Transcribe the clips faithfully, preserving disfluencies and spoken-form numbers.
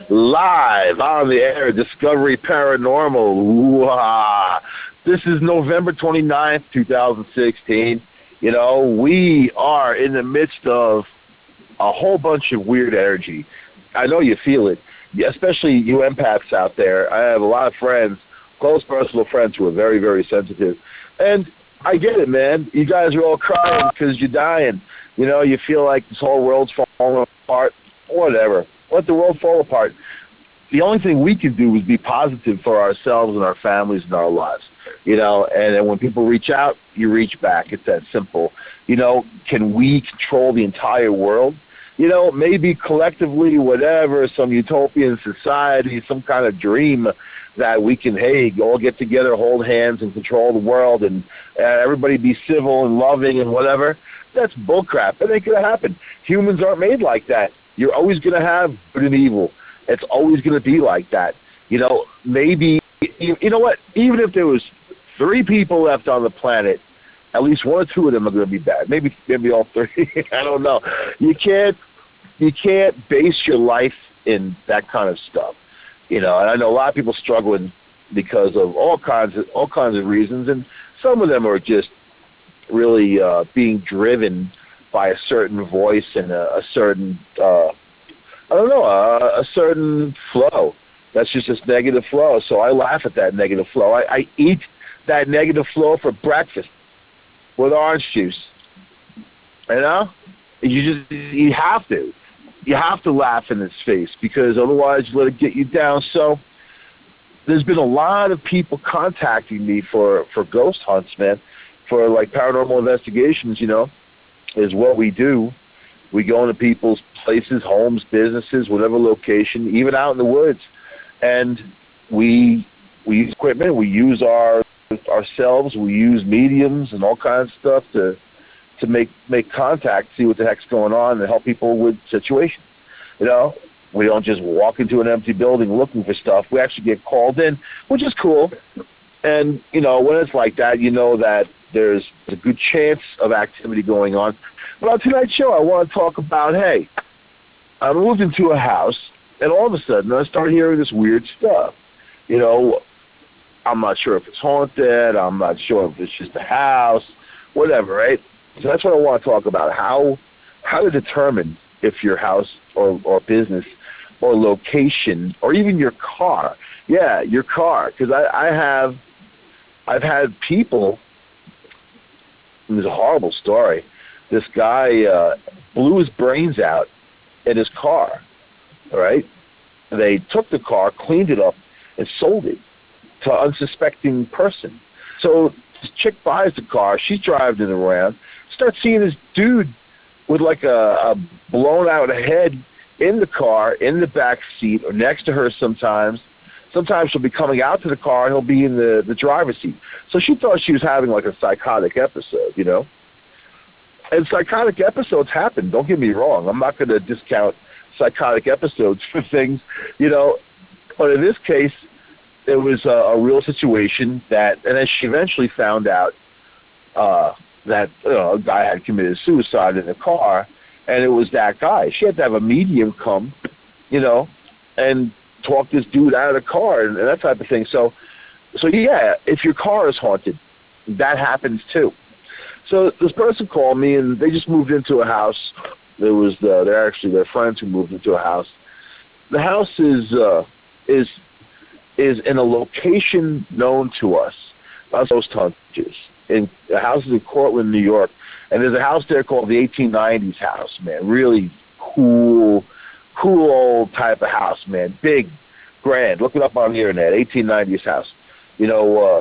live on the air, Discovery Paranormal. Ooh-ah. This is November twenty-ninth, twenty sixteen. You know, we are in the midst of a whole bunch of weird energy. I know you feel it, yeah, especially you empaths out there. I have a lot of friends, close personal friends who are very, very sensitive. And I get it, man. You guys are all crying because you're dying. You know, you feel like this whole world's falling apart. Whatever. Let the world fall apart. The only thing we can do is be positive for ourselves and our families and our lives. You know, and then when people reach out, you reach back. It's that simple. You know, can we control the entire world? You know, maybe collectively, whatever, some utopian society, some kind of dream that we can, hey, all get together, hold hands, and control the world, and uh, everybody be civil and loving and whatever. That's bullcrap. That ain't going to happen. Humans aren't made like that. You're always going to have good and evil. It's always going to be like that. You know, maybe, you know what, even if there was three people left on the planet, at least one or two of them are going to be bad. Maybe maybe all three. I don't know. You can't you can't base your life in that kind of stuff. You know, and I know a lot of people struggling because of all kinds of all kinds of reasons, and some of them are just really uh, being driven by a certain voice and a, a certain uh, I don't know a, a certain flow. That's just this negative flow. So I laugh at that negative flow. I, I eat that negative flow for breakfast with orange juice. You know, you just you have to. You have to laugh in its face because otherwise you let it get you down. So there's been a lot of people contacting me for, for ghost hunts, man, for like paranormal investigations, you know, is what we do. We go into people's places, homes, businesses, whatever location, even out in the woods, and we we use equipment, we use our ourselves, we use mediums and all kinds of stuff to to make make contact, see what the heck's going on, and help people with situations. You know, we don't just walk into an empty building looking for stuff. We actually get called in, which is cool. And, you know, when it's like that, you know that there's a good chance of activity going on. But on tonight's show, I want to talk about, hey, I moved into a house, and all of a sudden I started hearing this weird stuff. You know, I'm not sure if it's haunted. I'm not sure if it's just a house, whatever, right? So that's what I want to talk about, how how to determine if your house or, or business or location or even your car, yeah, your car, because I, I have, I've had people, and it's a horrible story, this guy uh, blew his brains out in his car, all right? They took the car, cleaned it up, and sold it to an unsuspecting person. So this chick buys the car, she's driving it around, starts seeing this dude with like a, a blown out head in the car, in the back seat, or next to her sometimes. Sometimes she'll be coming out to the car and he'll be in the, the driver's seat. So she thought she was having like a psychotic episode, you know? And psychotic episodes happen, don't get me wrong. I'm not going to discount psychotic episodes for things, you know? But in this case, it was a, a real situation that, and then she eventually found out uh, that you know, a guy had committed suicide in the car, and it was that guy. She had to have a medium come, you know, and talk this dude out of the car and, and that type of thing. So, so yeah, if your car is haunted, that happens too. So this person called me, and they just moved into a house. There was the, they're actually their friends who moved into a house. The house is uh, is is in a location known to us, us ghost hunters. In the house is in Cortland, New York, and there's a house there called the eighteen nineties house, man. Really cool, cool old type of house, man. Big, grand. Look it up on the internet, eighteen nineties house. You know,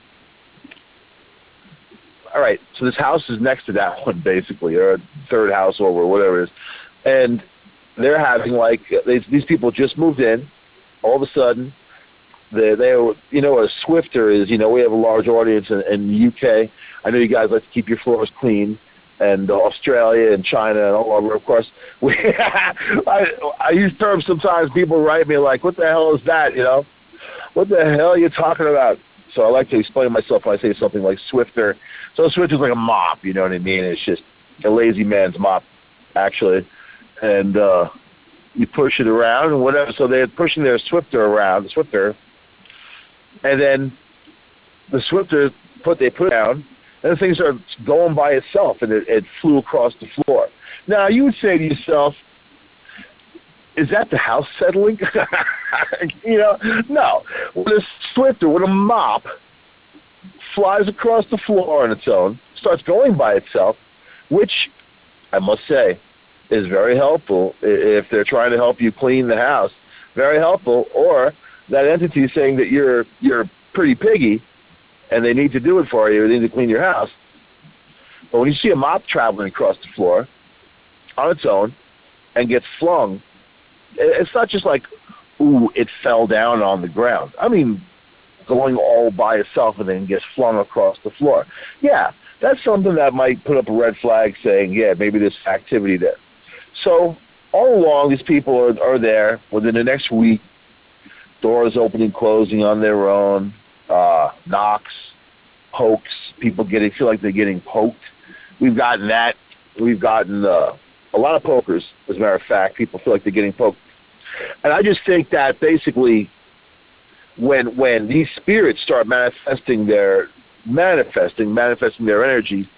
uh, all right, so this house is next to that one, basically, or third house over, whatever it is. And they're having, like, they, these people just moved in. All of a sudden, They, they, you know, what a Swifter is. You know, we have a large audience in, in the U K. I know you guys like to keep your floors clean, and uh, Australia and China and all over. Of course, we, I, I use terms sometimes. People write me like, "What the hell is that?" You know, what the hell are you talking about? So I like to explain myself when I say something like Swifter. So a Swifter is like a mop. You know what I mean? It's just a lazy man's mop, actually, and. uh you push it around and whatever. So they're pushing their Swifter around, the Swifter, and then the Swifter put they put it down, and the thing started going by itself, and it, it flew across the floor. Now you would say to yourself, is that the house settling? You know, no. When a Swifter, with a mop, flies across the floor on its own, starts going by itself, which I must say is very helpful if they're trying to help you clean the house. Very helpful. Or that entity is saying that you're you're pretty piggy and they need to do it for you. They need to clean your house. But when you see a mop traveling across the floor on its own and gets flung, it's not just like, ooh, it fell down on the ground. I mean, going all by itself and then gets flung across the floor. Yeah, that's something that might put up a red flag saying, yeah, maybe there's activity there. So all along, these people are, are there within the next week, doors opening, closing on their own, uh, knocks, pokes, people getting feel like they're getting poked. We've gotten that. We've gotten uh, a lot of pokers, as a matter of fact. People feel like they're getting poked. And I just think that basically when when these spirits start manifesting their manifesting, manifesting their energy,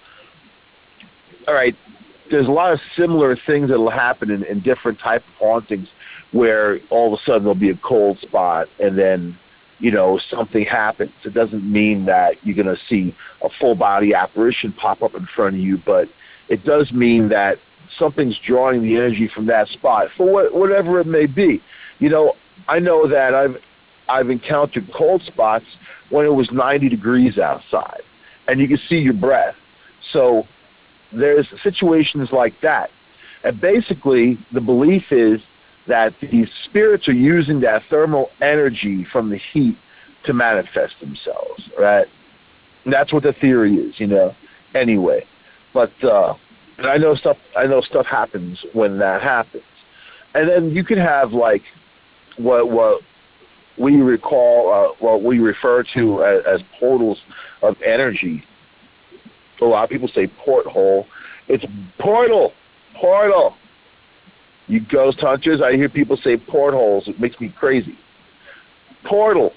all right, there's a lot of similar things that will happen in, in different type of hauntings where all of a sudden there'll be a cold spot and then, you know, something happens. It doesn't mean that you're going to see a full body apparition pop up in front of you, but it does mean that something's drawing the energy from that spot for what, whatever it may be. You know, I know that I've I've encountered cold spots when it was ninety degrees outside and you can see your breath. So there's situations like that. And basically the belief is that these spirits are using that thermal energy from the heat to manifest themselves, right? And that's what the theory is, you know, anyway. But uh, and I know stuff I know stuff happens when that happens. And then you can have like what what we recall, uh, what we refer to as, as portals of energy. A lot of people say porthole. It's portal, portal. You ghost hunters, I hear people say portholes. It makes me crazy. Portal.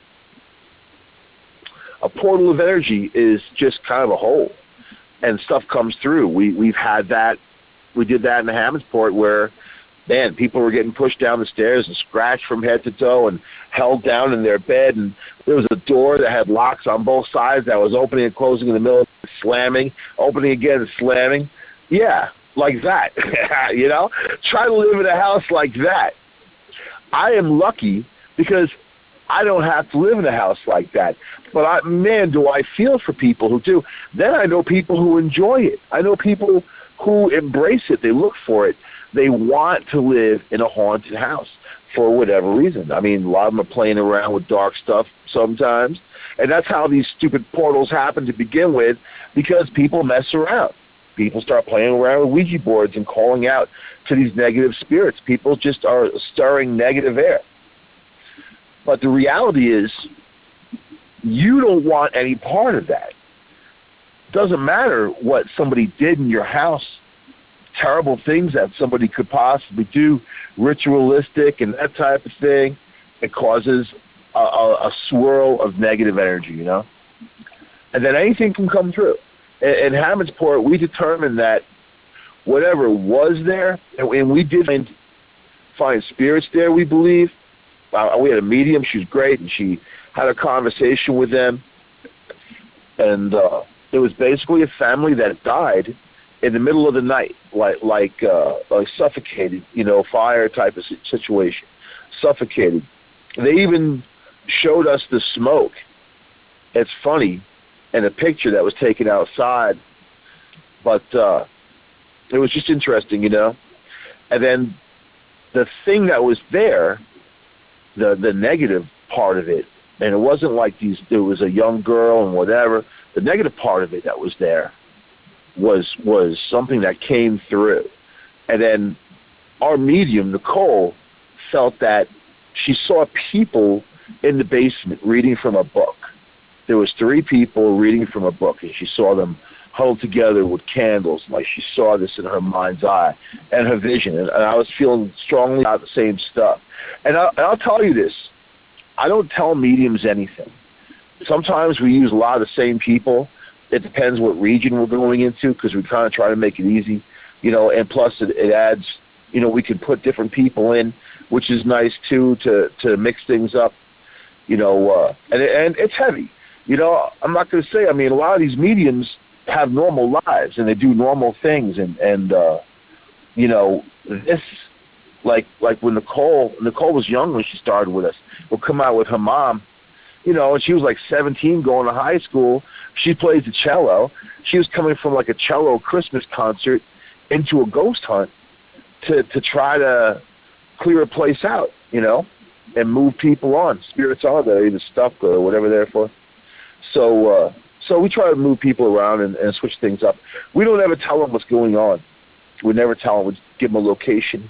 A portal of energy is just kind of a hole, and stuff comes through. We we've had that. We did that in the Hammondsport where, man, people were getting pushed down the stairs and scratched from head to toe and held down in their bed. And there was a door that had locks on both sides that was opening and closing in the middle, slamming, opening again and slamming. Yeah, like that. You know? Try to live in a house like that. I am lucky because I don't have to live in a house like that. But, I, man, do I feel for people who do. Then I know people who enjoy it. I know people who embrace it. They look for it. They want to live in a haunted house for whatever reason. I mean, a lot of them are playing around with dark stuff sometimes. And that's how these stupid portals happen to begin with, because people mess around. People start playing around with Ouija boards and calling out to these negative spirits. People just are stirring negative air. But the reality is, you don't want any part of that. It doesn't matter what somebody did in your house, terrible things that somebody could possibly do, ritualistic and that type of thing. It causes a, a, a swirl of negative energy, you know? And then anything can come through. In, in Hammondsport, we determined that whatever was there, and, and we did find, find spirits there, we believe. Uh, we had a medium. She was great, and she had a conversation with them. And uh, it was basically a family that died in the middle of the night, like like uh, like suffocated, you know, fire type of situation, suffocated. They even showed us the smoke. It's funny, in a picture that was taken outside, but uh, it was just interesting, you know. And then the thing that was there, the the negative part of it, and it wasn't like these. There was a young girl and whatever. The negative part of it that was there was was something that came through. And then our medium, Nicole, felt that she saw people in the basement reading from a book. There was three people reading from a book, and she saw them huddled together with candles, like she saw this in her mind's eye and her vision. And, and I was feeling strongly about the same stuff. And, I, and I'll tell you this, I don't tell mediums anything. Sometimes we use a lot of the same people. It depends what region we're going into because we kind of try to make it easy, you know, and plus it, it adds, you know, we can put different people in, which is nice too, to, to mix things up, you know, uh, and, and it's heavy. You know, I'm not going to say, I mean, a lot of these mediums have normal lives and they do normal things. And, and uh, you know, this, like, like when Nicole, Nicole was young when she started with us, we'll come out with her mom, you know, and she was like seventeen going to high school. She plays the cello. She was coming from like a cello Christmas concert into a ghost hunt to, to try to clear a place out, you know, and move people on. Spirits are there, either stuck or whatever they're for. So, uh, so we try to move people around and, and switch things up. We don't ever tell them what's going on. We never tell them. We give them a location,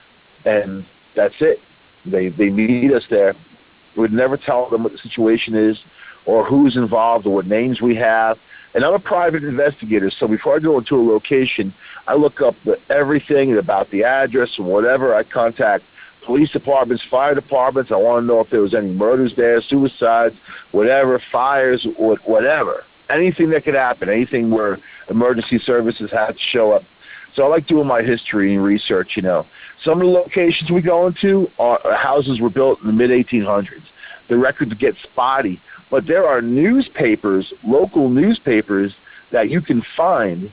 and that's it. They they meet us there. We'd never tell them what the situation is or who's involved or what names we have. And I'm a private investigator, so before I go into a location, I look up the, everything about the address and whatever. I contact police departments, fire departments. I want to know if there was any murders there, suicides, whatever, fires, or whatever. Anything that could happen, anything where emergency services had to show up. So I like doing my history and research, you know. Some of the locations we go into are houses were built in the mid eighteen hundreds. The records get spotty, but there are newspapers, local newspapers, that you can find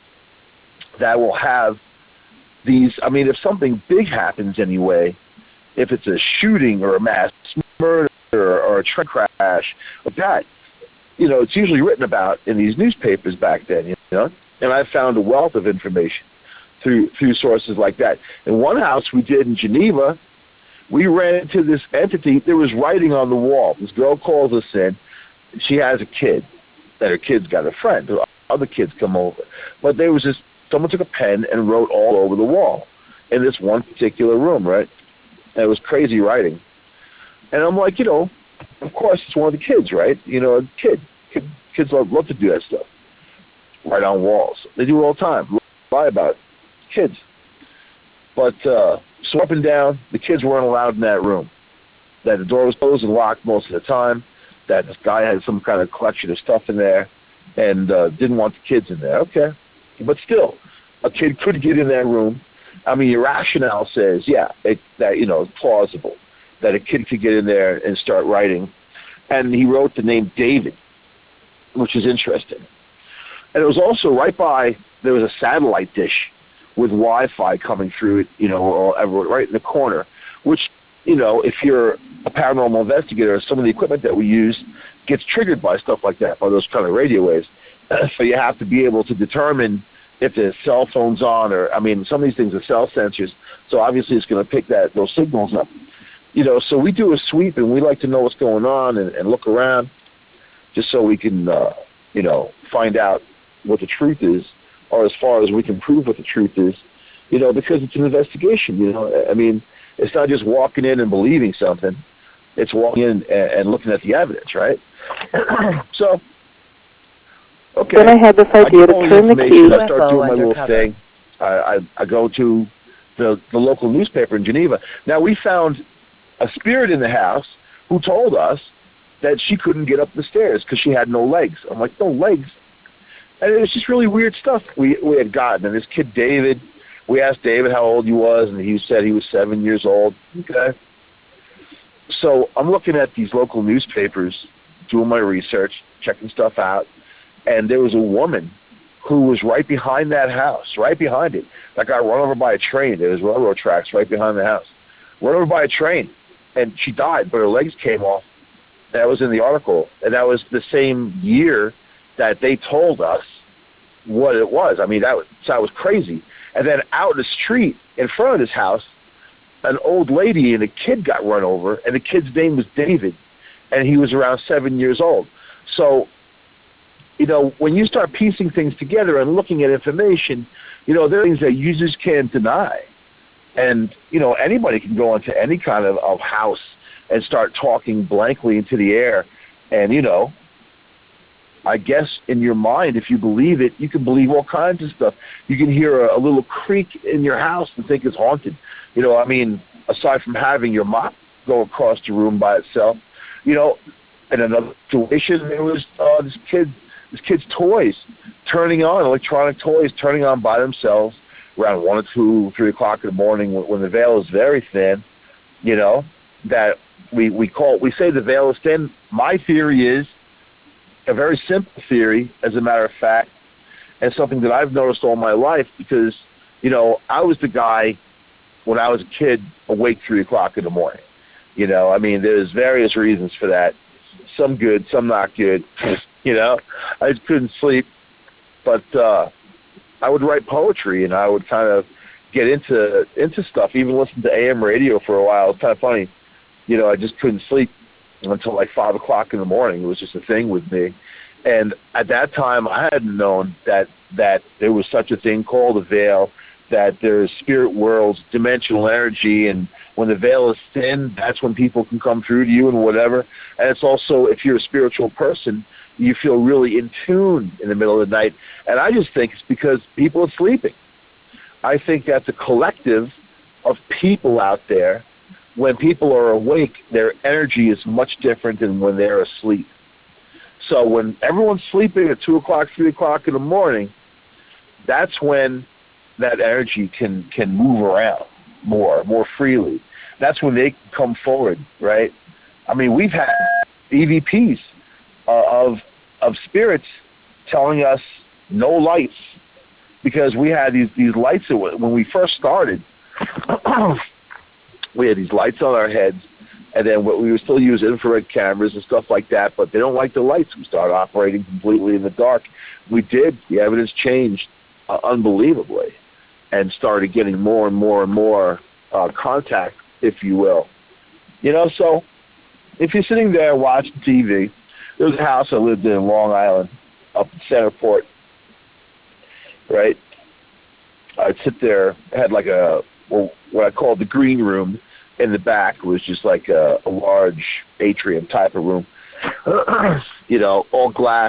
that will have these. I mean, if something big happens anyway, if it's a shooting or a mass murder or a train crash, like that, you know, it's usually written about in these newspapers back then, you know. And I found a wealth of information through through sources like that. In one house we did in Geneva, we ran into this entity. There was writing on the wall. This girl calls us in. She has a kid, and her kid's got a friend. Other kids come over. But there was this, someone took a pen and wrote all over the wall in this one particular room, right? And it was crazy writing. And I'm like, you know, of course it's one of the kids, right? You know, a kid. kid kids love, love to do that stuff. Write on walls. They do it all the time. Lie about it. Kids. But uh, so up and down, the kids weren't allowed in that room. That the door was closed and locked most of the time. That this guy had some kind of collection of stuff in there and uh, didn't want the kids in there. Okay. But still, a kid could get in that room. I mean, your rationale says, yeah, it, that, you know, it's plausible that a kid could get in there and start writing. And he wrote the name David, which is interesting. And it was also right by, there was a satellite dish with Wi-Fi coming through it, you know, or right in the corner, which, you know, if you're a paranormal investigator, some of the equipment that we use gets triggered by stuff like that, by those kind of radio waves. So you have to be able to determine if the cell phone's on, or, I mean, some of these things are cell sensors, so obviously it's going to pick that those signals up. You know, so we do a sweep, and we like to know what's going on and, and look around just so we can, uh, you know, find out what the truth is, or as far as we can prove what the truth is, you know, because it's an investigation, you know. I mean, it's not just walking in and believing something. It's walking in and, and looking at the evidence, right? So, okay. Then I had this idea to turn the key. I start doing my little thing. I, I, I go to the, the local newspaper in Geneva. Now, we found a spirit in the house who told us that she couldn't get up the stairs because she had no legs. I'm like, no legs? And it was just really weird stuff we we had gotten. And this kid, David, we asked David how old he was, and he said he was seven years old. Okay. So I'm looking at these local newspapers, doing my research, checking stuff out, and there was a woman who was right behind that house, right behind it. That got run over by a train. There was railroad tracks right behind the house. Run over by a train, and she died, but her legs came off. That was in the article, and that was the same year that they told us what it was. I mean, that was, that was crazy. And then out in the street in front of this house, an old lady and a kid got run over, and the kid's name was David, and he was around seven years old. So, you know, when you start piecing things together and looking at information, you know, there are things that you just can't deny. And, you know, anybody can go into any kind of, of house and start talking blankly into the air and, you know, I guess in your mind, if you believe it, you can believe all kinds of stuff. You can hear a, a little creak in your house and think it's haunted. You know, I mean, aside from having your mop go across the room by itself, you know, in another situation, there was uh, this kid, this kid's toys turning on, electronic toys turning on by themselves around one or two, three o'clock in the morning when, when the veil is very thin. You know, that we we call we say the veil is thin. My theory is a very simple theory, as a matter of fact, and something that I've noticed all my life because, you know, I was the guy when I was a kid awake three o'clock in the morning. You know, I mean, there's various reasons for that. Some good, some not good. You know, I just couldn't sleep, but uh, I would write poetry and I would kind of get into into stuff. Even listen to A M radio for a while. It's kind of funny. You know, I just couldn't sleep until like five o'clock in the morning. It was just a thing with me. And at that time, I hadn't known that that there was such a thing called a veil, that there's spirit worlds, dimensional energy, and when the veil is thin, that's when people can come through to you and whatever. And it's also, if you're a spiritual person, you feel really in tune in the middle of the night. And I just think it's because people are sleeping. I think that's a collective of people out there. When people are awake, their energy is much different than when they're asleep. So when everyone's sleeping at two o'clock, three o'clock in the morning, that's when that energy can, can move around more, more freely. That's when they can come forward, right? I mean, we've had E V Ps uh, of of spirits telling us no lights because we had these, these lights that when we first started, we had these lights on our heads, and then we were still using infrared cameras and stuff like that, but they don't like the lights. We started operating completely in the dark. We did. The evidence changed uh, unbelievably and started getting more and more and more uh, contact, if you will. You know, so if you're sitting there watching T V, there was a house I lived in in Long Island, up in Centerport, right? I'd sit there, had like a, well, what I called the green room in the back. It was just like a, a large atrium type of room, you know, all glass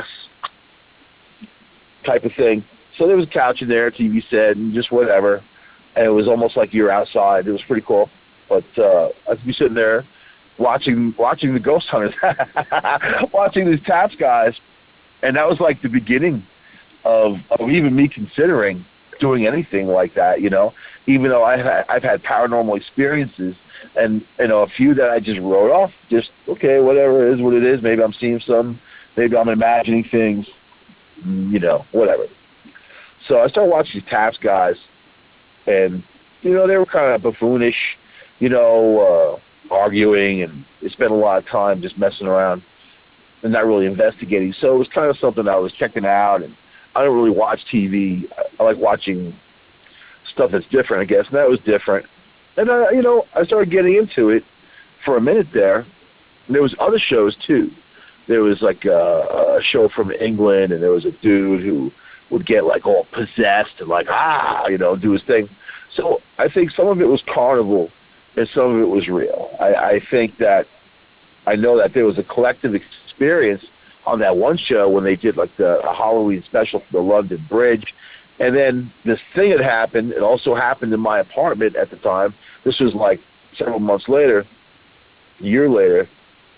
type of thing. So there was a couch in there, T V set, and just whatever. And it was almost like you're outside. It was pretty cool. But uh, I'd be sitting there watching watching the ghost hunters, watching these TAPS guys. And that was like the beginning of, of even me considering doing anything like that, you know, even though I've had, I've had paranormal experiences and, you know, a few that I just wrote off, just, okay, whatever it is what it is. Maybe I'm seeing some, maybe I'm imagining things, you know, whatever. So I started watching these TAPS guys, and, you know, they were kind of buffoonish, you know, uh, arguing, and they spent a lot of time just messing around and not really investigating. So it was kind of something I was checking out, and I don't really watch T V. I, I like watching stuff that's different, I guess, and that was different. And, uh, you know, I started getting into it for a minute there. And there was other shows, too. There was, like, a, a show from England, and there was a dude who would get, like, all possessed and, like, ah, you know, do his thing. So I think some of it was carnival and some of it was real. I, I think that I know that there was a collective experience on that one show when they did, like, the a Halloween special for the London Bridge. And then this thing had happened. It also happened in my apartment at the time. This was, like, several months later, a year later.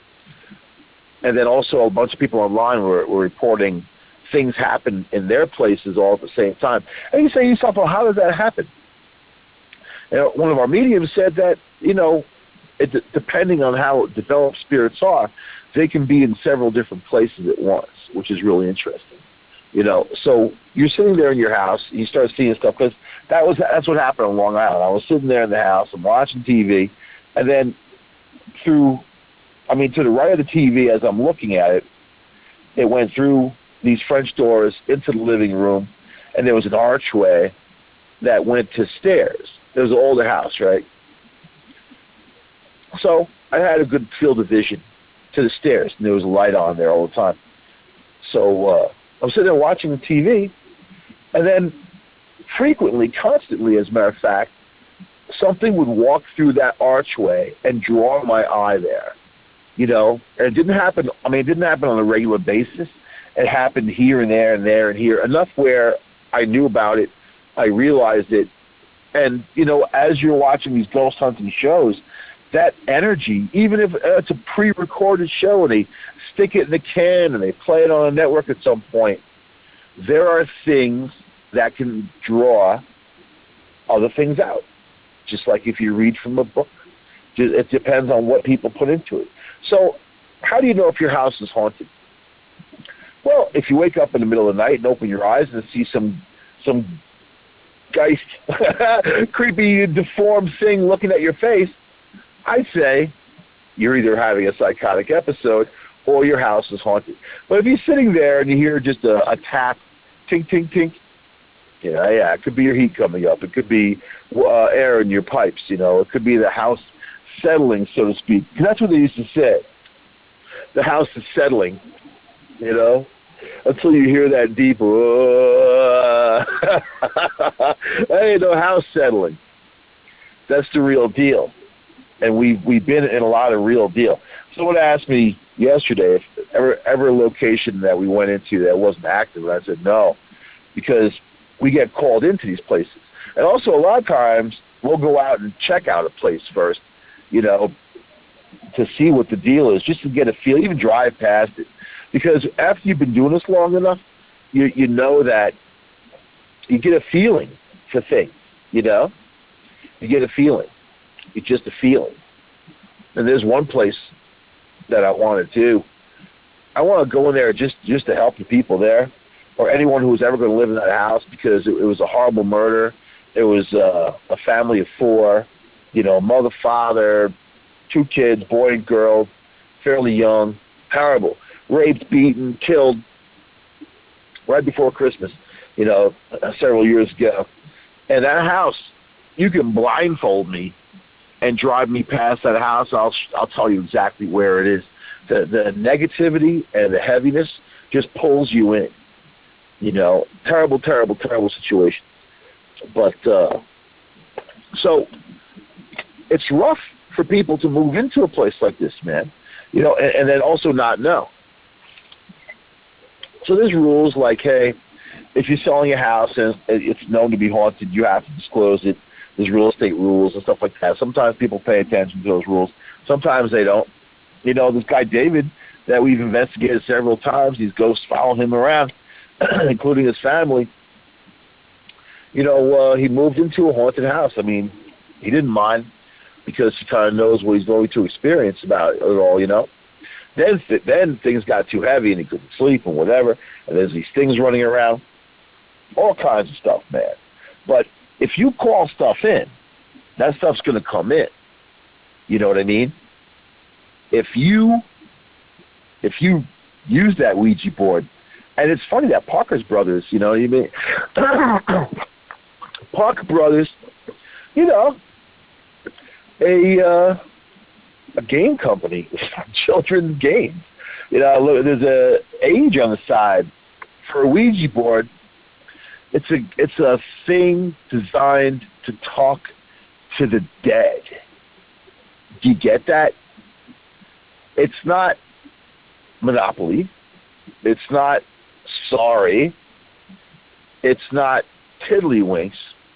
And then also a bunch of people online were, were reporting things happen in their places all at the same time. And you say to yourself, well, how does that happen? And one of our mediums said that, you know, it, depending on how developed spirits are, they can be in several different places at once, which is really interesting. You know, so you're sitting there in your house, and you start seeing stuff, because that was that's what happened on Long Island. I was sitting there in the house, I'm watching T V, and then through, I mean, to the right of the T V as I'm looking at it, it went through these French doors into the living room, and there was an archway that went to stairs. It was an older house, right? So I had a good field of vision to the stairs, and there was a light on there all the time. So uh, I was sitting there watching the T V, and then frequently, constantly, as a matter of fact, something would walk through that archway and draw my eye there. You know, and it didn't happen. I mean, it didn't happen on a regular basis. it happened here and there and there and here, enough where I knew about it, I realized it, and you know, as you're watching these ghost hunting shows, that energy, even if it's a pre-recorded show and they stick it in the can and they play it on a network at some point, there are things that can draw other things out. Just like if you read from a book, it depends on what people put into it. So, how do you know if your house is haunted? Well, if you wake up in the middle of the night and open your eyes and see some some geist, creepy, deformed thing looking at your face, I'd say you're either having a psychotic episode or your house is haunted. But if you're sitting there and you hear just a, a tap, tink, tink, tink, you know, yeah, it could be your heat coming up. It could be uh, air in your pipes, you know. It could be the house settling, so to speak. Because that's what they used to say. The house is settling, you know, until you hear that deep, uh, that ain't no house settling. That's the real deal. And we've, we've been in a lot of real deal. Someone asked me yesterday if ever, ever a location that we went into that wasn't active, and I said no, because we get called into these places. And also a lot of times we'll go out and check out a place first, you know, to see what the deal is, just to get a feel, even drive past it. Because after you've been doing this long enough, you you know that you get a feeling for things, you know? You get a feeling. It's just a feeling. And there's one place that I want to do. I want to go in there just, just to help the people there, or anyone who was ever going to live in that house, because it, it was a horrible murder. It was uh, a family of four, you know, mother, father, two kids, boy and girl, fairly young, terrible, raped, beaten, killed right before Christmas, you know, several years ago. And that house, you can blindfold me and drive me past that house. I'll I'll tell you exactly where it is. The the negativity and the heaviness just pulls you in. You know, terrible, terrible, terrible situation. But uh, so it's rough for people to move into a place like this, man. You know, and, and then also not know. So there's rules like, hey, if you're selling a house and it's known to be haunted, you have to disclose it. There's real estate rules and stuff like that. Sometimes people pay attention to those rules. Sometimes they don't. You know, this guy David that we've investigated several times, these ghosts following him around, including his family. You know, uh, he moved into a haunted house. I mean, he didn't mind because he kind of knows what he's going to experience about it all, you know. Then, then things got too heavy and he couldn't sleep and whatever. And there's these things running around, all kinds of stuff, man. But if you call stuff in, that stuff's going to come in. You know what I mean? If you if you use that Ouija board, and it's funny that Parker's Brothers, you know what I mean? Parker Brothers, you know, a uh, a game company, children's games. You know, look, there's a age on the side for a Ouija board. It's a it's a thing designed to talk to the dead. Do you get that? It's not Monopoly. It's not Sorry. It's not Tiddlywinks.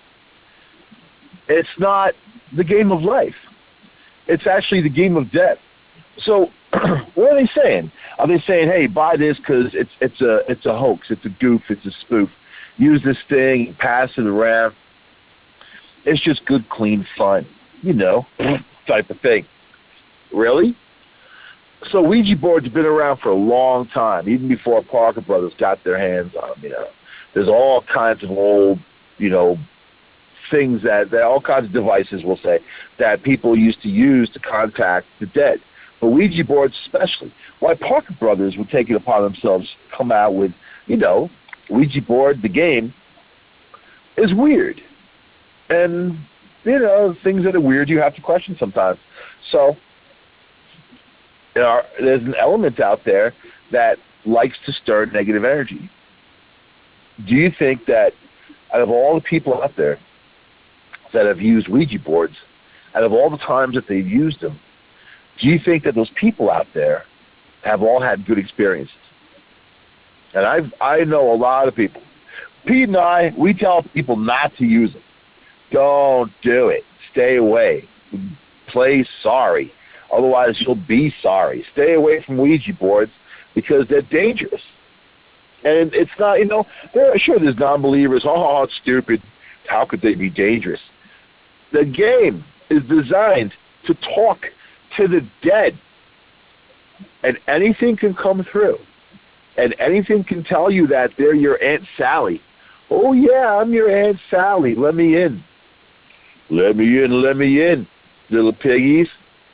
It's not the game of life. It's actually the game of death. So, what are they saying? Are they saying, "Hey, buy this because it's it's a it's a hoax, it's a goof, it's a spoof. Use this thing, pass it around. It's just good, clean fun, you know, type of thing." Really? So Ouija boards have been around for a long time, even before Parker Brothers got their hands on them. You know, there's all kinds of old, you know, things that, that all kinds of devices, we'll say, that people used to use to contact the dead. But Ouija boards especially. Why Parker Brothers would take it upon themselves to come out with, you know, Ouija board, the game, is weird. And, you know, things that are weird you have to question sometimes. So there are, there's an element out there that likes to stir negative energy. Do you think that out of all the people out there that have used Ouija boards, out of all the times that they've used them, do you think that those people out there have all had good experiences? And I I know a lot of people. Pete and I, we tell people not to use them. Don't do it. Stay away. Play sorry. Otherwise, you'll be sorry. Stay away from Ouija boards because they're dangerous. And it's not, you know, there, sure, there's non-believers. Oh, it's stupid. How could they be dangerous? The game is designed to talk to the dead. And anything can come through. And anything can tell you that they're your Aunt Sally. Oh, yeah, I'm your Aunt Sally. Let me in. Let me in, let me in, little piggies.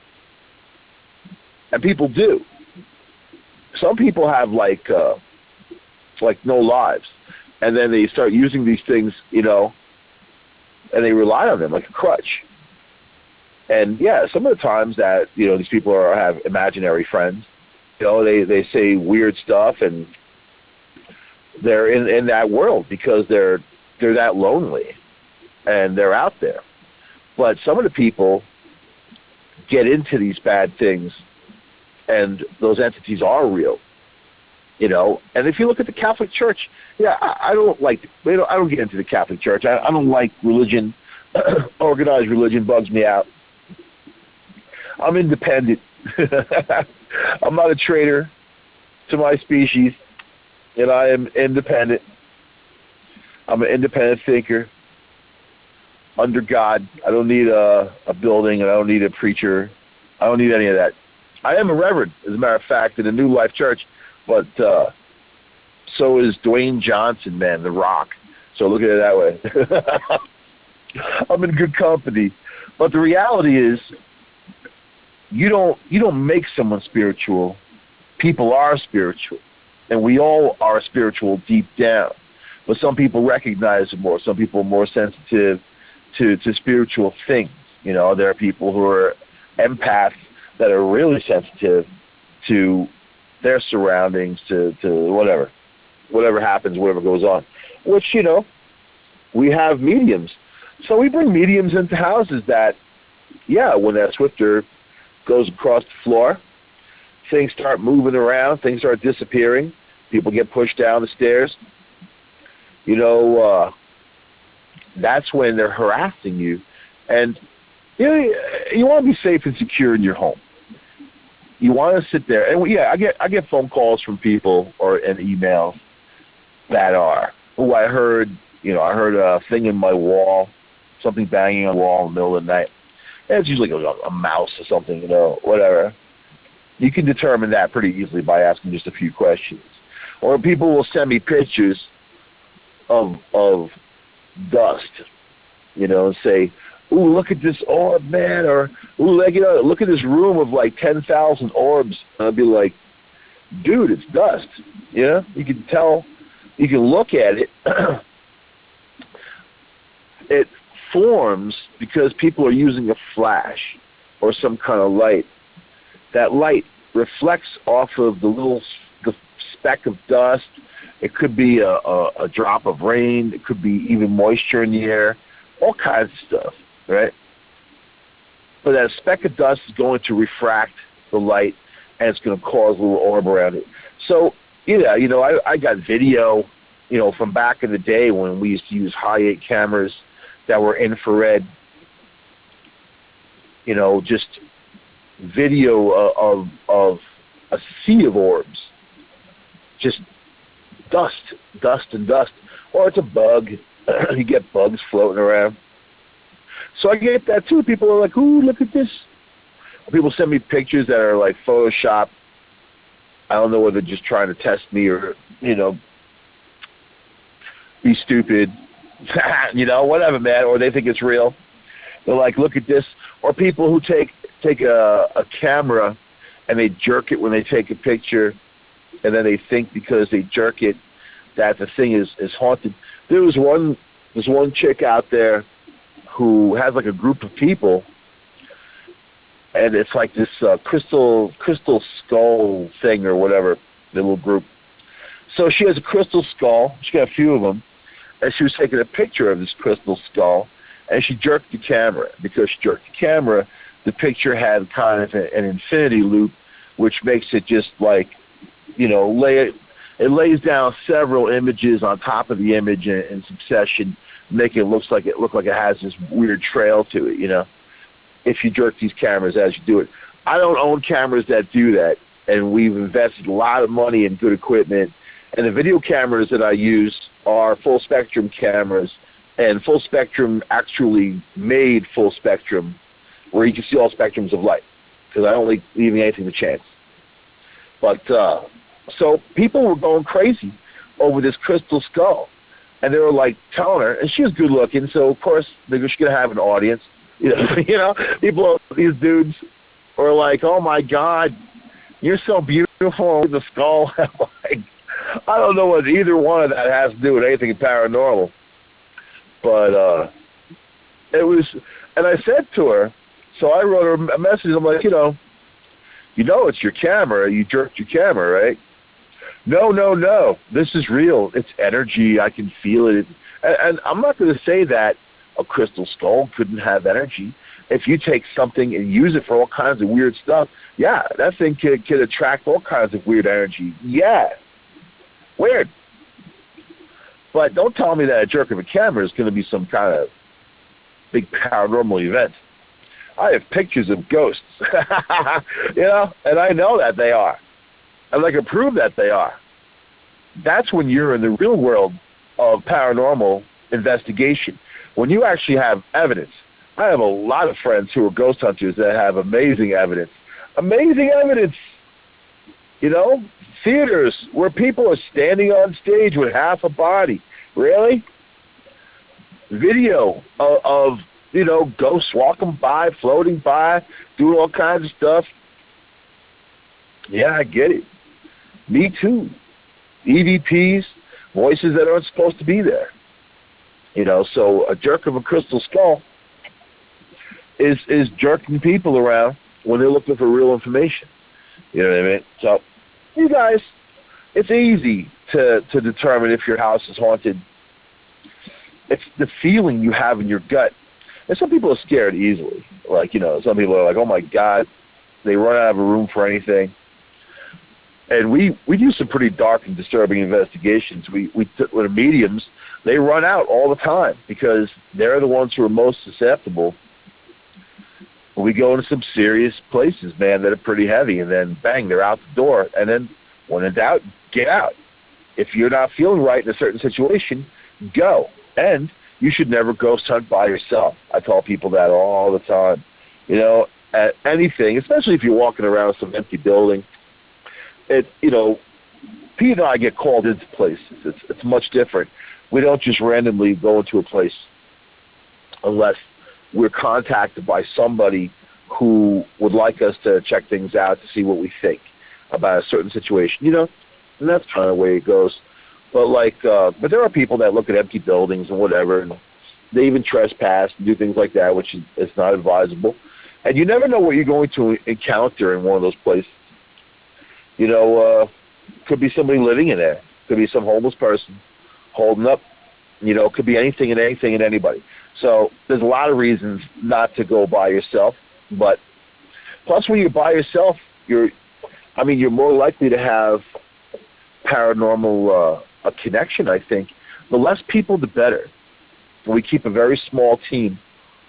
And people do. Some people have, like, uh, like no lives. And then they start using these things, you know, and they rely on them like a crutch. And, yeah, some of the times that, you know, these people are, have imaginary friends, you know, they, they say weird stuff, and they're in, in that world because they're they're that lonely, and they're out there. But some of the people get into these bad things, and those entities are real, you know. And if you look at the Catholic Church, yeah, I, I don't like, I don't, I don't get into the Catholic Church. I, I don't like religion. Organized religion bugs me out. I'm independent. I'm not a traitor to my species, and I am independent. I'm an independent thinker under God. I don't need a, a building, and I don't need a preacher. I don't need any of that. I am a reverend, as a matter of fact, in the New Life Church, but uh, so is Dwayne Johnson, man, The Rock. So look at it that way. I'm in good company. But the reality is, you don't you don't make someone spiritual. People are spiritual, and we all are spiritual deep down. But some people recognize it more. Some people are more sensitive to, to spiritual things. You know, there are people who are empaths that are really sensitive to their surroundings, to, to whatever, whatever happens, whatever goes on. Which, you know, we have mediums. So we bring mediums into houses that, yeah, when that Swifter goes across the floor, things start moving around, things start disappearing, people get pushed down the stairs. You know, uh, that's when they're harassing you. And you know, you want to be safe and secure in your home. You want to sit there, and yeah, I get I get phone calls from people or and emails that are, oh, I heard, you know, I heard a thing in my wall, something banging on the wall in the middle of the night. And it's usually a, a mouse or something, you know, whatever. You can determine that pretty easily by asking just a few questions. Or people will send me pictures of of dust, you know, and say, ooh, look at this orb, man, or ooh, like, you know, look at this room of like ten thousand orbs. And I'd be like, dude, it's dust. You know, you can tell, you can look at it. It forms because people are using a flash or some kind of light. That light reflects off of the little the speck of dust. It could be a, a, a drop of rain. It could be even moisture in the air. All kinds of stuff, right? But that speck of dust is going to refract the light, and it's going to cause a little orb around it. So, yeah, you know, I, I got video, you know, from back in the day when we used to use high eight cameras that were infrared, you know, just video uh, of of a sea of orbs, just dust, dust and dust. Or it's a bug. You get bugs floating around. So I get that too. People are like, ooh, look at this. People send me pictures that are like Photoshop. I don't know whether they're just trying to test me or, you know, be stupid. You know, whatever, man. Or they think it's real. They're like, look at this. Or people who take take a, a camera and they jerk it when they take a picture, and then they think because they jerk it that the thing is, is haunted. There was one, there's one chick out there who has like a group of people, and it's like this uh, crystal crystal skull thing or whatever, the little group. So she has a crystal skull. She got a few of them, and she was taking a picture of this crystal skull, and she jerked the camera. Because she jerked the camera, the picture had kind of an infinity loop, which makes it just like, you know, lay it. It lays down several images on top of the image in, in succession, making it looks like it look like it has this weird trail to it. You know, if you jerk these cameras as you do it. I don't own cameras that do that, and we've invested a lot of money in good equipment. And the video cameras that I use are full spectrum cameras, and Full Spectrum actually made Full Spectrum where you can see all spectrums of light, because I don't like leaving anything to chance. But uh, so people were going crazy over this crystal skull, and they were like telling her, and she was good looking, so of course they were going to have an audience. You know, you know, people, these dudes were like, "Oh my God, you're so beautiful with the skull." Like, I don't know what either one of that has to do with anything paranormal, but uh, it was. And I said to her, so I wrote her a message. I'm like, you know, you know, it's your camera. You jerked your camera, right? No, no, no. This is real. It's energy. I can feel it. And, and I'm not going to say that a crystal skull couldn't have energy. If you take something and use it for all kinds of weird stuff, yeah, that thing could, could attract all kinds of weird energy. Yeah. Weird. But don't tell me that a jerk of a camera is going to be some kind of big paranormal event. I have pictures of ghosts, you know, and I know that they are. And I can prove that they are. That's when you're in the real world of paranormal investigation. When you actually have evidence. I have a lot of friends who are ghost hunters that have amazing evidence. Amazing evidence. You know, theaters where people are standing on stage with half a body. Really? Video of, of you know, ghosts walking by, floating by, doing all kinds of stuff. Yeah, I get it. Me too. E V Ps, voices that aren't supposed to be there. You know, so a jerk of a crystal skull is is jerking people around when they're looking for real information. You know what I mean? So, you guys, it's easy to, to determine if your house is haunted. It's the feeling you have in your gut. And some people are scared easily. Like, you know, some people are like, oh, my God, they run out of a room for anything. And we, we do some pretty dark and disturbing investigations. We, we with the mediums, they run out all the time because they're the ones who are most susceptible. We go into some serious places, man, that are pretty heavy, and then, bang, they're out the door. And then, when in doubt, get out. If you're not feeling right in a certain situation, go. And you should never ghost hunt by yourself. I tell people that all the time. You know, at anything, especially if you're walking around some empty building, it, you know, Pete and I get called into places. It's, it's much different. We don't just randomly go into a place unless we're contacted by somebody who would like us to check things out to see what we think about a certain situation, you know, and that's kind of the way it goes. But like, uh, but there are people that look at empty buildings and whatever, and they even trespass and do things like that, which is, is not advisable. And you never know what you're going to encounter in one of those places. You know, uh, could be somebody living in there, could be some homeless person holding up. You know, it could be anything and anything and anybody. So there's a lot of reasons not to go by yourself. But plus, when you're by yourself, you're, I mean, you're more likely to have paranormal uh, a connection, I think. The less people, the better. We keep a very small team.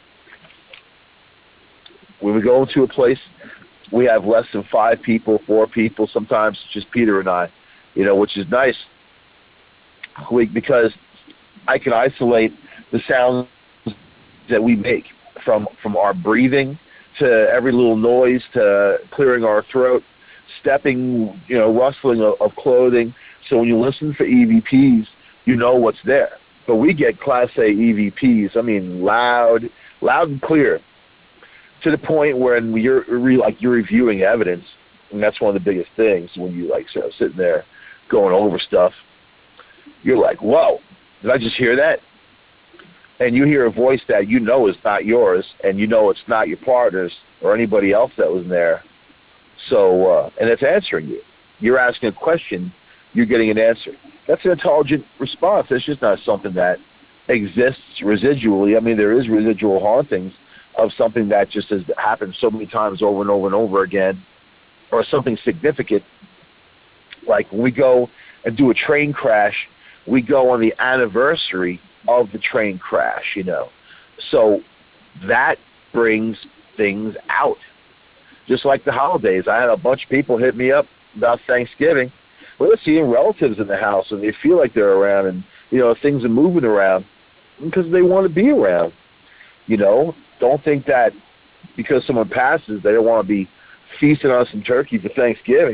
When we go into a place, we have less than five people, four people, sometimes just Peter and I, you know, which is nice. We, because I can isolate the sounds that we make, from from our breathing to every little noise to clearing our throat, stepping, you know, rustling of, of clothing. So when you listen for E V Ps, you know what's there. But we get Class A E V Ps, I mean loud, loud and clear, to the point where you're like you're reviewing evidence, and that's one of the biggest things when you like sort of sitting there going over stuff. You're like, whoa, did I just hear that? And you hear a voice that you know is not yours, and you know it's not your partner's or anybody else that was in there. So, uh, and it's answering you. You're asking a question, you're getting an answer. That's an intelligent response. It's just not something that exists residually. I mean, there is residual hauntings of something that just has happened so many times over and over and over again, or something significant. Like when we go and do a train crash, we go on the anniversary of the train crash, you know. So that brings things out. Just like the holidays. I had a bunch of people hit me up about Thanksgiving. Well, they're seeing relatives in the house, and they feel like they're around, and, you know, things are moving around because they want to be around. You know, don't think that because someone passes, they don't want to be feasting on some turkey for Thanksgiving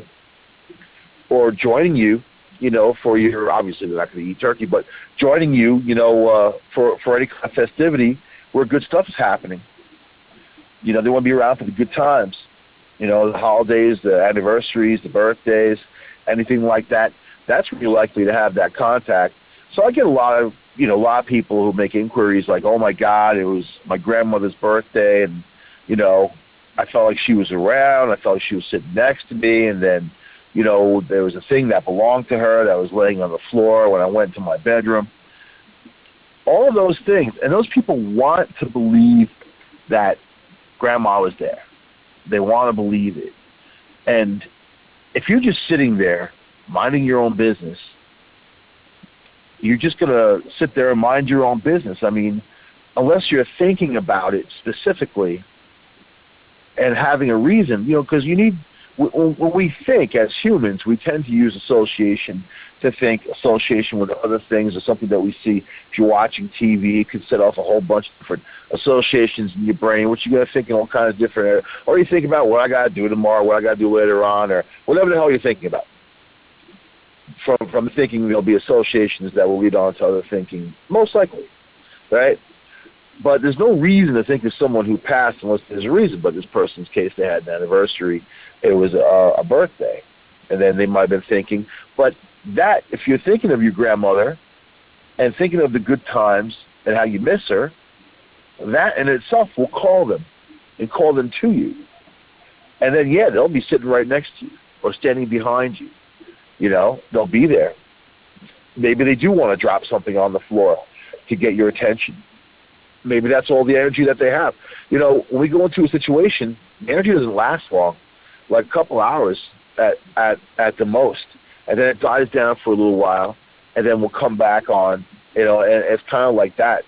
or joining you, you know, for your, obviously they're not going to eat turkey, but joining you, you know, uh, for, for any kind of festivity where good stuff is happening. You know, they want to be around for the good times. You know, the holidays, the anniversaries, the birthdays, anything like that. That's where you're likely to have that contact. So I get a lot of, you know, a lot of people who make inquiries like, oh, my God, it was my grandmother's birthday, and, you know, I felt like she was around. I felt like she was sitting next to me, and then, you know, there was a thing that belonged to her that was laying on the floor when I went to my bedroom. All of those things, and those people want to believe that grandma was there. They want to believe it. And if you're just sitting there minding your own business, you're just going to sit there and mind your own business. I mean, unless you're thinking about it specifically and having a reason, you know, because you need, when we think as humans, we tend to use association to think association with other things or something that we see. If you're watching T V, it could set off a whole bunch of different associations in your brain, which you're going to think in all kinds of different areas. Or you think about what I got to do tomorrow, what I got to do later on, or whatever the hell you're thinking about. From from thinking, there'll be associations that will lead on to other thinking, most likely, right? But there's no reason to think of someone who passed unless there's a reason. But this person's case, they had an anniversary. It was a, a birthday. And then they might have been thinking. But that, if you're thinking of your grandmother and thinking of the good times and how you miss her, that in itself will call them and call them to you. And then, yeah, they'll be sitting right next to you or standing behind you. You know, they'll be there. Maybe they do want to drop something on the floor to get your attention. Maybe that's all the energy that they have. You know, when we go into a situation, the energy doesn't last long, like a couple hours at, at, at the most. And then it dies down for a little while, and then we'll come back on, you know, and it's kind of like that.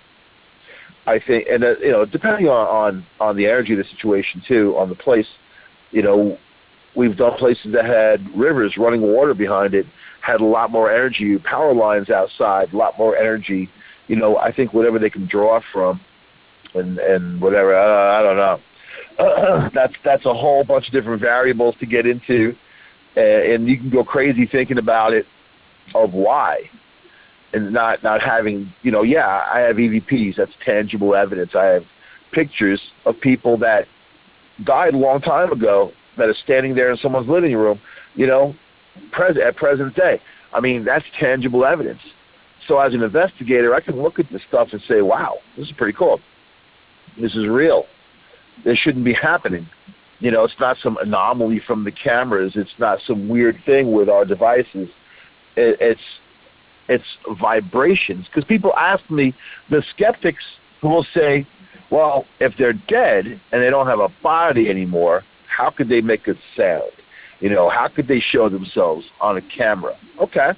I think, and, uh, you know, depending on, on, on the energy of the situation, too, on the place, you know, we've done places that had rivers running water behind it, had a lot more energy, power lines outside, a lot more energy. You know, I think whatever they can draw from and, and whatever, uh, I don't know. Uh, that's that's a whole bunch of different variables to get into, uh, and you can go crazy thinking about it of why, and not, not having, you know, yeah, I have E V Ps. That's tangible evidence. I have pictures of people that died a long time ago that are standing there in someone's living room, you know, pres- at present day. I mean, that's tangible evidence. So as an investigator, I can look at this stuff and say, wow, this is pretty cool. This is real. This shouldn't be happening. You know, it's not some anomaly from the cameras. It's not some weird thing with our devices. It, it's it's vibrations. Because people ask me, the skeptics who will say, well, if they're dead and they don't have a body anymore, how could they make a sound? You know, how could they show themselves on a camera? Okay.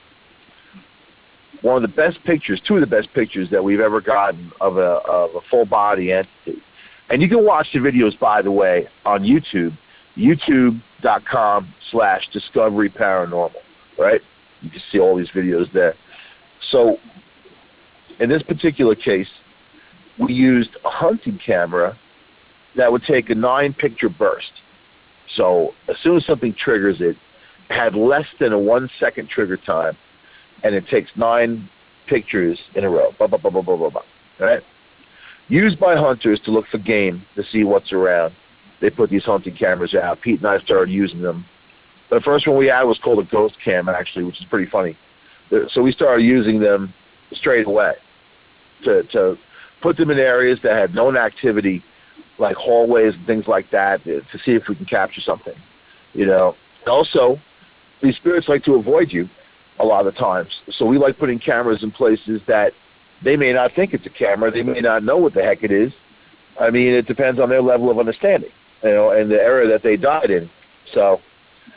One of the best pictures, two of the best pictures that we've ever gotten of a, of a full body entity. And you can watch the videos, by the way, on YouTube, youtube.com slash Discovery Paranormal, right? You can see all these videos there. So in this particular case, we used a hunting camera that would take a nine-picture burst. So as soon as something triggers it, it had less than a one-second trigger time, and it takes nine pictures in a row. Blah, blah, blah, blah, blah, blah, blah. All right? Used by hunters to look for game, to see what's around. They put these hunting cameras out. Pete and I started using them. The first one we had was called a ghost cam, actually, which is pretty funny. So we started using them straight away to, to put them in areas that had known activity, like hallways and things like that, to see if we can capture something. You know. Also, these spirits like to avoid you a lot of times. So we like putting cameras in places that they may not think it's a camera. They may not know what the heck it is. I mean, it depends on their level of understanding, you know, and the era that they died in. So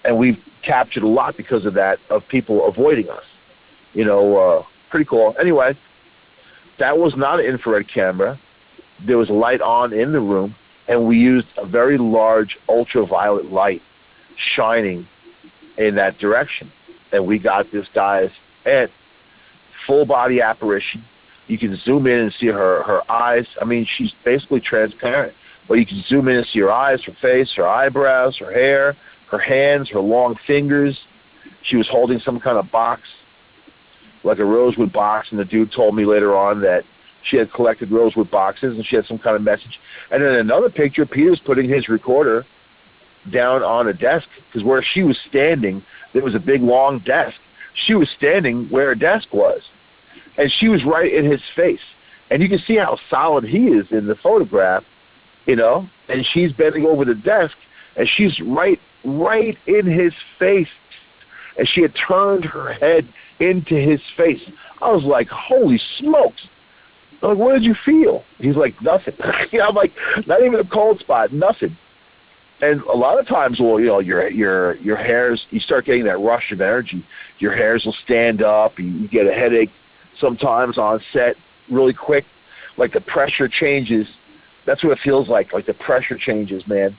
and we've captured a lot because of that, of people avoiding us. You know, uh, pretty cool. Anyway, that was not an infrared camera. There was a light on in the room, and we used a very large ultraviolet light shining in that direction. And we got this guy's head, full body apparition. You can zoom in and see her, her eyes. I mean, she's basically transparent, but you can zoom in and see her eyes, her face, her eyebrows, her hair, her hands, her long fingers. She was holding some kind of box, like a rosewood box, and the dude told me later on that she had collected rosewood boxes and she had some kind of message. And then another picture, Peter's putting his recorder down on a desk, because where she was standing, there was a big, long desk. She was standing where a desk was, and she was right in his face. And you can see how solid he is in the photograph, you know, and she's bending over the desk, and she's right, right in his face, and she had turned her head into his face. I was like, holy smokes. I'm like, what did you feel? He's like, nothing. I'm like, not even a cold spot, nothing. And a lot of times, well, you know, your your your hairs, you start getting that rush of energy. Your hairs will stand up. You, you get a headache sometimes on set really quick. Like the pressure changes. That's what it feels like. Like the pressure changes, man.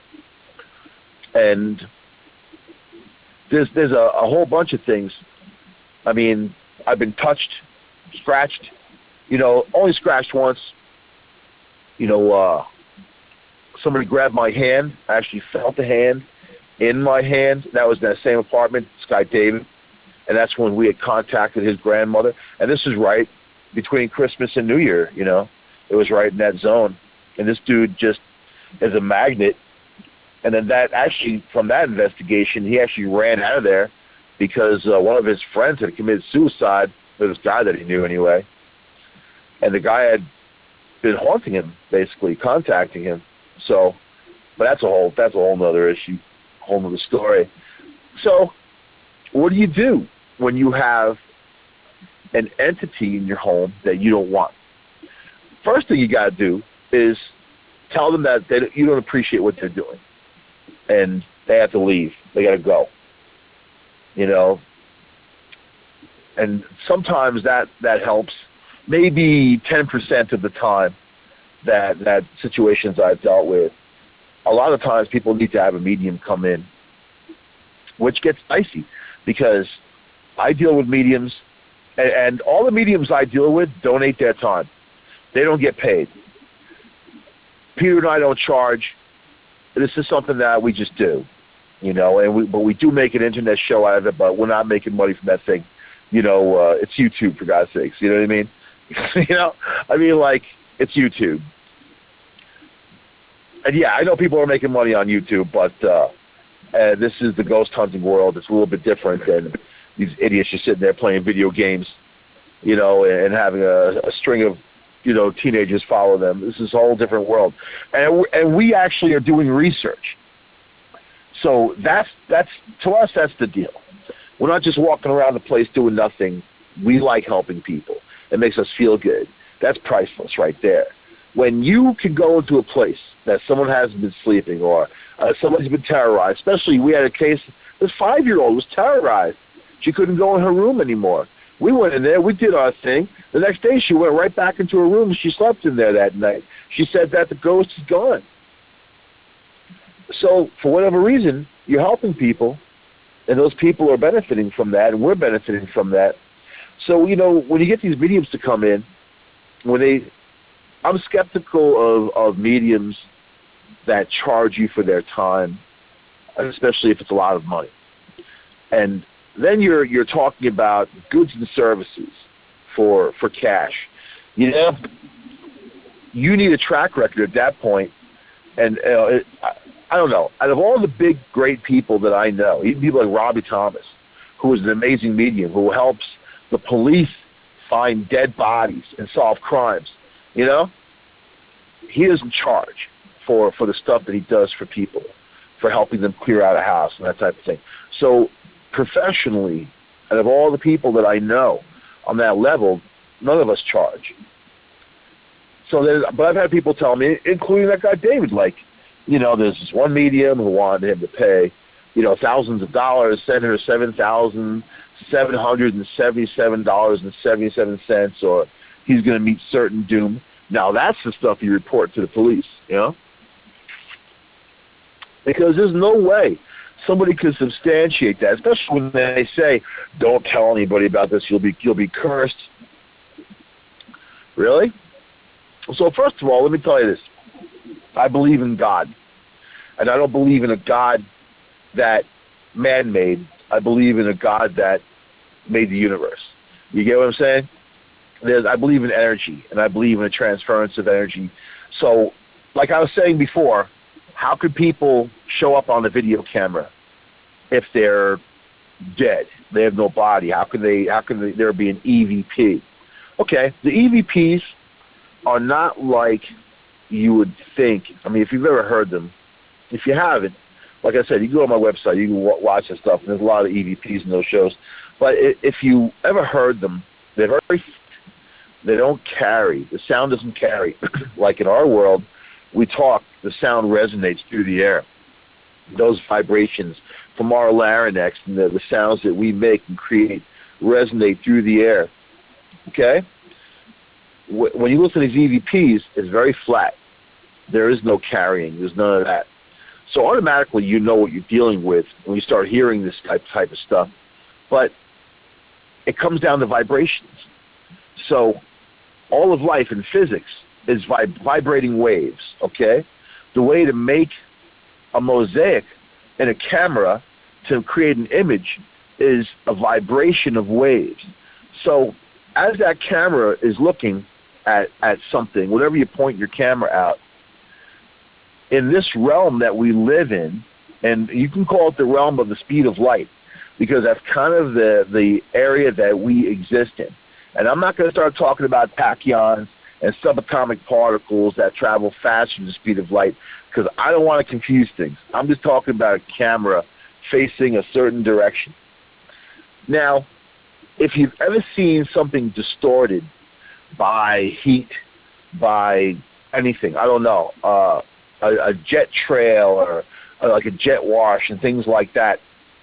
And there's there's a, a whole bunch of things. I mean, I've been touched, scratched. You know, only scratched once. You know, uh, somebody grabbed my hand. I actually felt the hand in my hand. That was in that same apartment, this guy David. And that's when we had contacted his grandmother. And this is right between Christmas and New Year, you know. It was right in that zone. And this dude just is a magnet. And then that actually, from that investigation, he actually ran out of there because uh, one of his friends had committed suicide with this guy that he knew anyway. And the guy had been haunting him, basically, contacting him. So, but that's a whole, that's a whole nother issue, whole nother story. So, what do you do when you have an entity in your home that you don't want? First thing you got to do is tell them that they, you don't appreciate what they're doing, and they have to leave. They got to go. You know, and sometimes that that helps. Maybe ten percent of the time that that situations I've dealt with, a lot of times people need to have a medium come in, which gets dicey because I deal with mediums, and, and all the mediums I deal with donate their time. They don't get paid. Peter and I don't charge. This is something that we just do, you know, and we, but we do make an internet show out of it, but we're not making money from that thing. You know, uh, it's YouTube, for God's sakes. You know what I mean? you know, I mean, like, it's YouTube. And, yeah, I know people are making money on YouTube, but uh, uh, this is the ghost hunting world. It's a little bit different than these idiots just sitting there playing video games, you know, and having a, a string of, you know, teenagers follow them. This is a whole different world. And, and we actually are doing research. So that's, that's to us, that's the deal. We're not just walking around the place doing nothing. We like helping people. It makes us feel good. That's priceless right there. When you can go into a place that someone hasn't been sleeping or uh, somebody's been terrorized, especially we had a case, this five-year-old was terrorized. She couldn't go in her room anymore. We went in there. We did our thing. The next day she went right back into her room and she slept in there that night. She said that the ghost is gone. So for whatever reason, you're helping people, and those people are benefiting from that, and we're benefiting from that. So, you know, when you get these mediums to come in, when they, I'm skeptical of, of mediums that charge you for their time, especially if it's a lot of money. And then you're you're talking about goods and services for for cash. You know, you need a track record at that point. And uh, it, I, I don't know. Out of all the big, great people that I know, even people like Robbie Thomas, who is an amazing medium, who helps the police find dead bodies and solve crimes, you know, he doesn't charge for, for the stuff that he does for people, for helping them clear out a house and that type of thing. So professionally, out of all the people that I know on that level, none of us charge. So, there's, but I've had people tell me, including that guy David, like, you know, there's this one medium who wanted him to pay you know, thousands of dollars, send her seven thousand seven hundred and seventy-seven dollars and seventy-seven cents, or he's going to meet certain doom. Now that's the stuff you report to the police, you know, because there's no way somebody could substantiate that, especially when they say, "Don't tell anybody about this; you'll be you'll be cursed." Really? So first of all, let me tell you this: I believe in God, and I don't believe in a God that man made. I believe in a God that made the universe. You get what I'm saying? There's, I believe in energy, and I believe in a transference of energy. So, like I was saying before, how could people show up on a video camera if they're dead? They have no body. How could they? How could they, there be an E V P? Okay, the E V Ps are not like you would think. I mean, if you've ever heard them, if you haven't, like I said, you go on my website, you can watch this stuff, and there's a lot of E V Ps in those shows. But if you ever heard them, they're very, they don't carry. The sound doesn't carry. Like in our world, we talk, the sound resonates through the air. Those vibrations from our larynx and the, the sounds that we make and create resonate through the air. Okay? When you listen to these E V Ps, it's very flat. There is no carrying. There's none of that. So automatically you know what you're dealing with when you start hearing this type, type of stuff. But it comes down to vibrations. So all of life in physics is vib- vibrating waves, okay? The way to make a mosaic in a camera to create an image is a vibration of waves. So as that camera is looking at, at something, whatever you point your camera out, in this realm that we live in, and you can call it the realm of the speed of light, because that's kind of the, the area that we exist in. And I'm not going to start talking about tachyons and subatomic particles that travel faster than the speed of light, because I don't want to confuse things. I'm just talking about a camera facing a certain direction. Now, if you've ever seen something distorted by heat, by anything, I don't know, uh, a, a jet trail or uh, like a jet wash and things like that,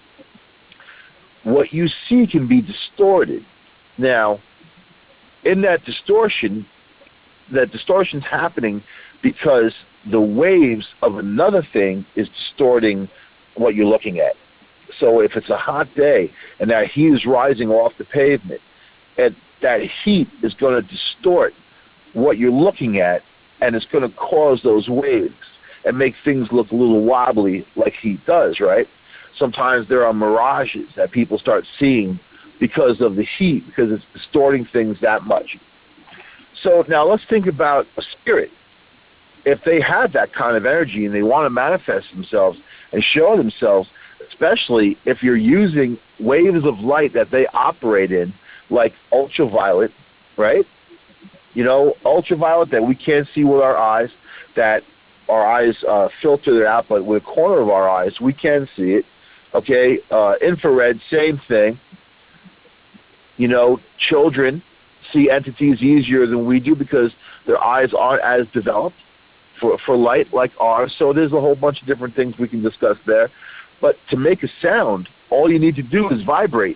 what you see can be distorted. Now, in that distortion, that distortion's happening because the waves of another thing is distorting what you're looking at. So if it's a hot day and that heat is rising off the pavement, and that heat is going to distort what you're looking at, and it's going to cause those waves and make things look a little wobbly like heat does, right? Sometimes there are mirages that people start seeing because of the heat, because it's distorting things that much. So now let's think about a spirit. If they have that kind of energy and they want to manifest themselves and show themselves, especially if you're using waves of light that they operate in, like ultraviolet, right? You know, ultraviolet that we can't see with our eyes, that our eyes uh, filter it out, but with a corner of our eyes, we can see it. Okay, uh, infrared, same thing. You know, children see entities easier than we do because their eyes aren't as developed for, for light like ours. So there's a whole bunch of different things we can discuss there. But to make a sound, all you need to do is vibrate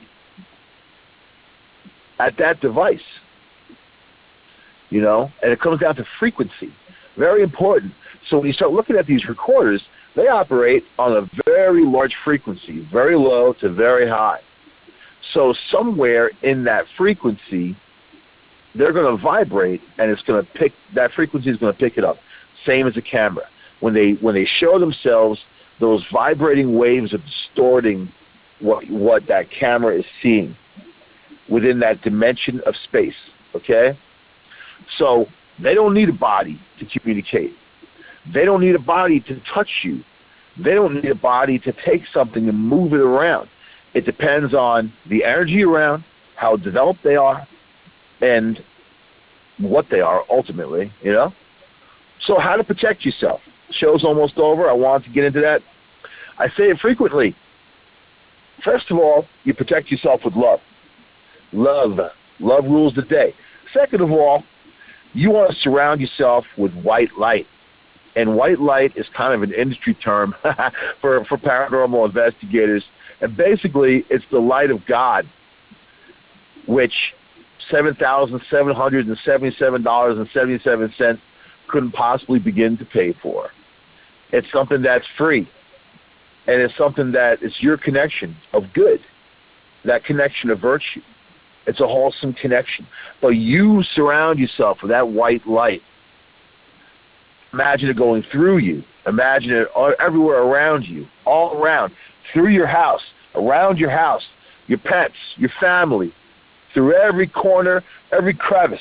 at that device. You know, and it comes down to frequency. Very important. So when you start looking at these recorders, they operate on a very large frequency, very low to very high. So somewhere in that frequency, they're going to vibrate, and it's going to pick, that frequency is going to pick it up. Same as a camera. When they when they show themselves, those vibrating waves are distorting what what that camera is seeing within that dimension of space. Okay, so they don't need a body to communicate. They don't need a body to touch you. They don't need a body to take something and move it around. It depends on the energy around, how developed they are, and what they are ultimately, you know? So how to protect yourself. Show's almost over. I wanted to get into that. I say it frequently. First of all, you protect yourself with love. Love. Love rules the day. Second of all, you want to surround yourself with white light. And white light is kind of an industry term for, for paranormal investigators. And basically, it's the light of God, which seven thousand seven hundred seventy-seven dollars and seventy-seven cents couldn't possibly begin to pay for. It's something that's free. And it's something that is your connection of good, that connection of virtue. It's a wholesome connection. But you surround yourself with that white light. Imagine it going through you. Imagine it everywhere around you, all around, through your house, around your house, your pets, your family, through every corner, every crevice.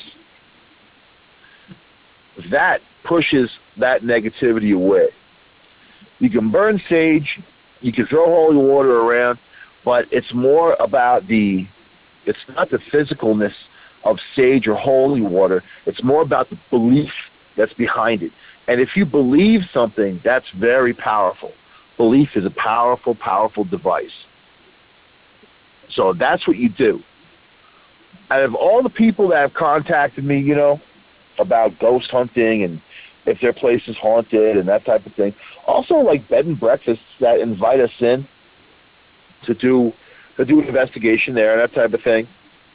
That pushes that negativity away. You can burn sage, you can throw holy water around, but it's more about the, it's not the physicalness of sage or holy water. It's more about the belief that's behind it. And if you believe something, that's very powerful. Belief is a powerful, powerful device. So that's what you do. Out of all the people that have contacted me, you know, about ghost hunting and if their place is haunted and that type of thing, also like bed and breakfasts that invite us in to do to do an investigation there and that type of thing.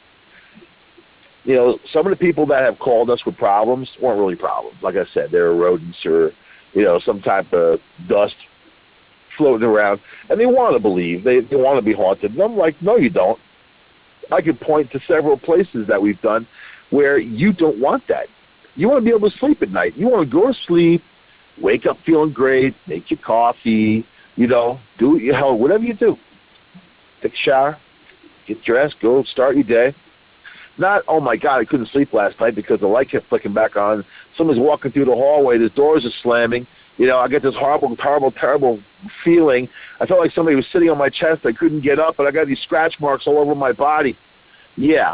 You know, some of the people that have called us with problems weren't really problems. Like I said, they're rodents or, you know, some type of dust floating around. And they want to believe. They, they want to be haunted. And I'm like, no, you don't. I could point to several places that we've done where you don't want that. You want to be able to sleep at night. You want to go to sleep, wake up feeling great, make your coffee, you know, do your hell, whatever you do. Take a shower, get dressed, go start your day. Not, oh, my God, I couldn't sleep last night because the light kept flicking back on. Someone's walking through the hallway. The doors are slamming. You know, I get this horrible, terrible, terrible feeling. I felt like somebody was sitting on my chest. I couldn't get up, and I got these scratch marks all over my body. Yeah.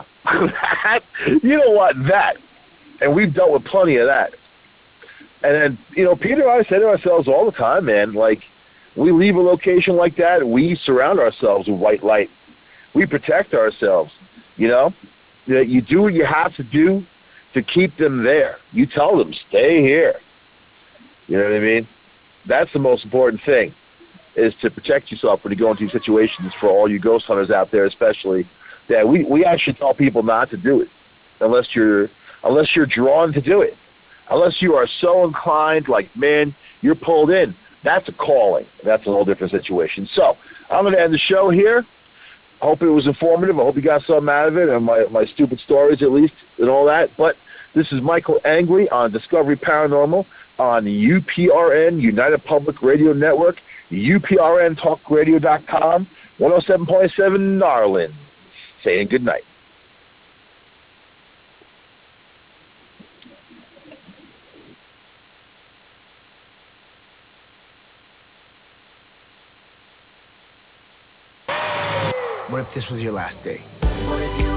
You know what? That. And we've dealt with plenty of that. And then, you know, Peter and I say to ourselves all the time, man, like, we leave a location like that, and we surround ourselves with white light. We protect ourselves, you know? You do what you have to do to keep them there. You tell them, stay here. You know what I mean? That's the most important thing, is to protect yourself when you go into situations, for all you ghost hunters out there especially, that we, we actually tell people not to do it unless you're unless you're drawn to do it. Unless you are so inclined, like, man, you're pulled in. That's a calling. That's a whole different situation. So I'm going to end the show here. I hope it was informative. I hope you got something out of it, and my, my stupid stories at least, and all that. But this is Michael Angry on Discovery Paranormal on U P R N, United Public Radio Network, U P R N talk radio dot com, one oh seven point seven Narlin. Saying good night. What if this was your last day? What if you